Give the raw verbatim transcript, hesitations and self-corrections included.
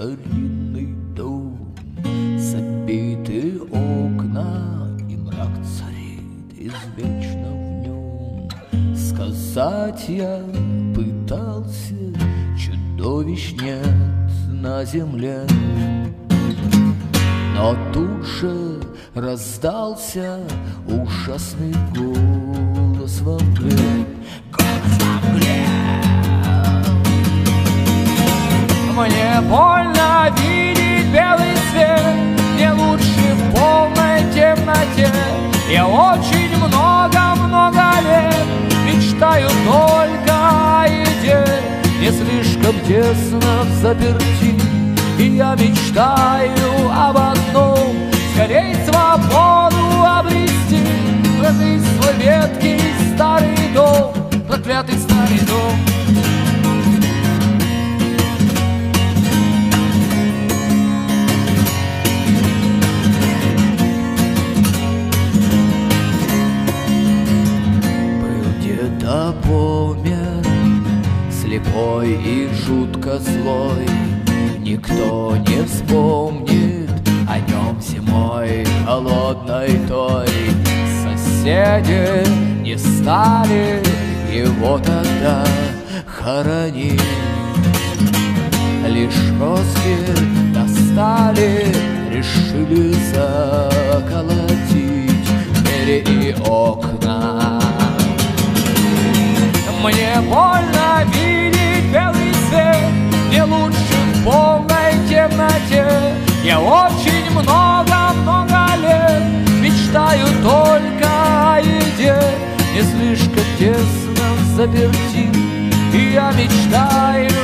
старинный дом, забиты окна, и мрак царит извечно в нем. Сказать я пытался, чудовищ нет на земле, но тут же раздался ужасный голос во мгле. Голос во мгле. Мне больно видеть белый свет, мне лучше в полной темноте. Я очень много-много лет мечтаю только о еде. Не слишком тесно в заперти, и я мечтаю об одном: скорей свободу обрести. Проклятый свой ветхий старый дом, проклятый старый дом. Был помер, слепой и жутко злой, никто не вспомнит о нем зимой холодной той. Соседи не стали его тогда хоронить, лишь роскошь достали, решили заколотить двери и окна. Мне больно видеть белый свет, мне лучше в полной темноте. Я очень много-много лет мечтаю только о еде. Не слишком тесно в заперти, и я мечтаю